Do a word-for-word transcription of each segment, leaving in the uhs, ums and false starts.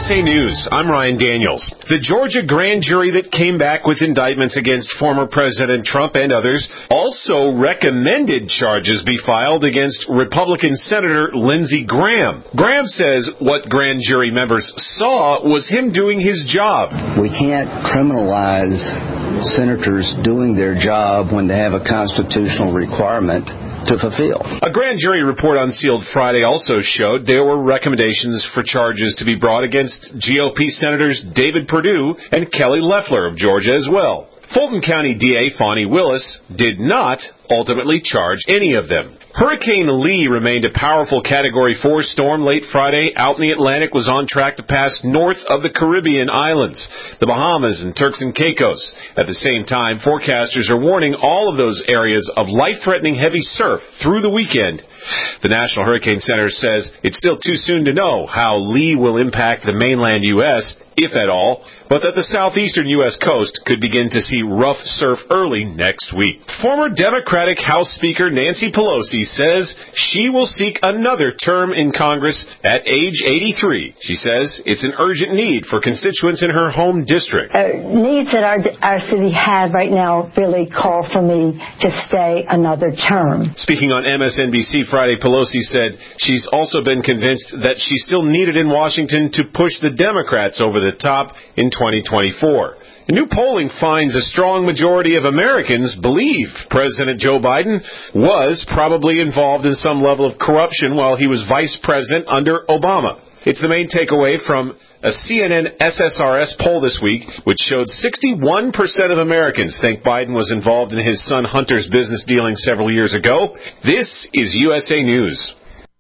S A News, I'm Ryan Daniels. The Georgia grand jury that came back with indictments against former President Trump and others also recommended charges be filed against Republican Senator Lindsey Graham. Graham says what grand jury members saw was him doing his job. We can't criminalize senators doing their job when they have a constitutional requirement to fulfill. A grand jury report unsealed Friday also showed there were recommendations for charges to be brought against G O P Senators David Perdue and Kelly Loeffler of Georgia as well. Fulton County D A Fani Willis did not ultimately charge any of them. Hurricane Lee remained a powerful Category four storm late Friday. Out in the Atlantic, was on track to pass north of the Caribbean islands, the Bahamas and Turks and Caicos. At the same time, forecasters are warning all of those areas of life-threatening heavy surf through the weekend. The National Hurricane Center says it's still too soon to know how Lee will impact the mainland U S, if at all, but that the southeastern U S coast could begin to see rough surf early next week. Former Democratic House Speaker Nancy Pelosi says she will seek another term in Congress at age eighty-three. She says it's an urgent need for constituents in her home district. Uh, needs that our, our city has right now really call for me to stay another term. Speaking on M S N B C Friday, Pelosi said she's also been convinced that she's still needed in Washington to push the Democrats over the top in twenty twenty-four. New polling finds a strong majority of Americans believe President Joe Biden was probably involved in some level of corruption while he was vice president under Obama. It's the main takeaway from a C N N S S R S poll this week, which showed sixty-one percent of Americans think Biden was involved in his son Hunter's business dealings several years ago. This is U S A News.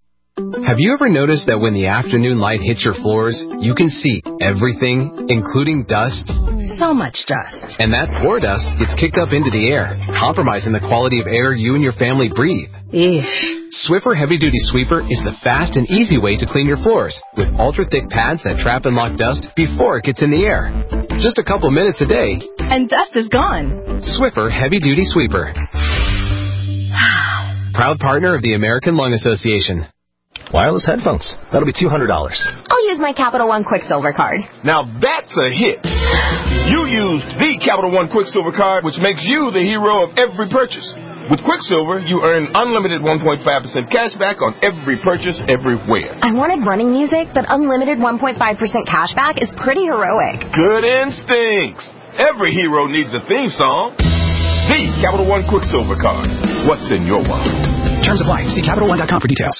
Have you ever noticed that when the afternoon light hits your floors, you can see everything, including dust? So much dust. And that poor dust gets kicked up into the air, compromising the quality of air you and your family breathe. Eesh. Swiffer Heavy Duty Sweeper is the fast and easy way to clean your floors, with ultra-thick pads that trap and lock dust before it gets in the air. Just a couple minutes a day, and dust is gone. Swiffer Heavy Duty Sweeper. Proud partner of the American Lung Association. Wireless headphones. That'll be two hundred dollars. I'll use my Capital One Quicksilver card. Now that's a hit. You used the Capital One Quicksilver card, which makes you the hero of every purchase. With Quicksilver, you earn unlimited one point five percent cash back on every purchase everywhere. I wanted running music, but unlimited one point five percent cash back is pretty heroic. Good instincts. Every hero needs a theme song. The Capital One Quicksilver card. What's in your wallet? Terms apply. See Capital One dot com for details.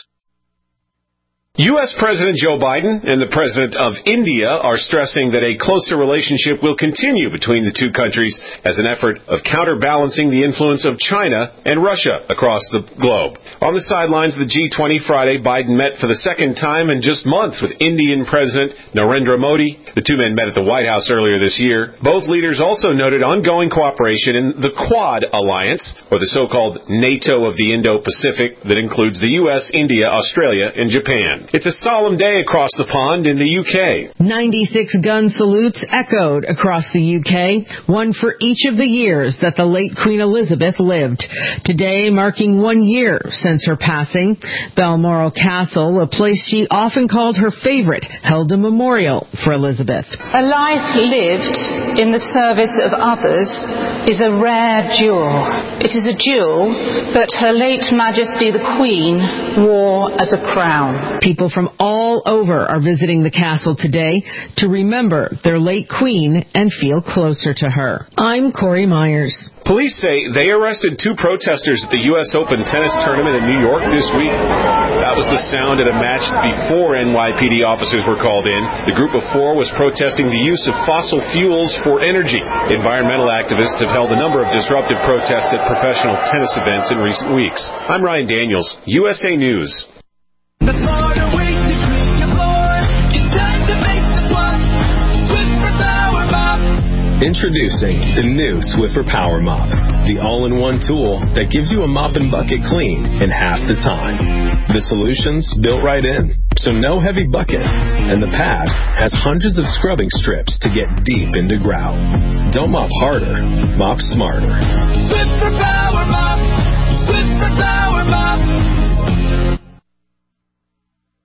U S President Joe Biden and the President of India are stressing that a closer relationship will continue between the two countries as an effort of counterbalancing the influence of China and Russia across the globe. On the sidelines of the G twenty Friday, Biden met for the second time in just months with Indian President Narendra Modi. The two men met at the White House earlier this year. Both leaders also noted ongoing cooperation in the Quad alliance, or the so-called NATO of the Indo-Pacific that includes the U S, India, Australia, and Japan. It's a solemn day across the pond in the U K. ninety-six gun salutes echoed across the U K, one for each of the years that the late Queen Elizabeth lived. Today marking one year since her passing, Balmoral Castle, a place she often called her favorite, held a memorial for Elizabeth. A life lived in the service of others is a rare jewel. It is a jewel that Her late Majesty the Queen wore as a crown. People from all over are visiting the castle today to remember their late queen and feel closer to her. I'm Corey Myers. Police say they arrested two protesters at the U S Open tennis tournament in New York this week. That was the sound at a match before N Y P D officers were called in. The group of four was protesting the use of fossil fuels for energy. Environmental activists have held a number of disruptive protests at professional tennis events in recent weeks. I'm Ryan Daniels, U S A News. Introducing the new Swiffer Power Mop, the all-in-one tool that gives you a mop and bucket clean in half the time. The solution's built right in, so no heavy bucket, and the pad has hundreds of scrubbing strips to get deep into grout. Don't mop harder, mop smarter. Swiffer Power Mop, Swiffer Power Mop.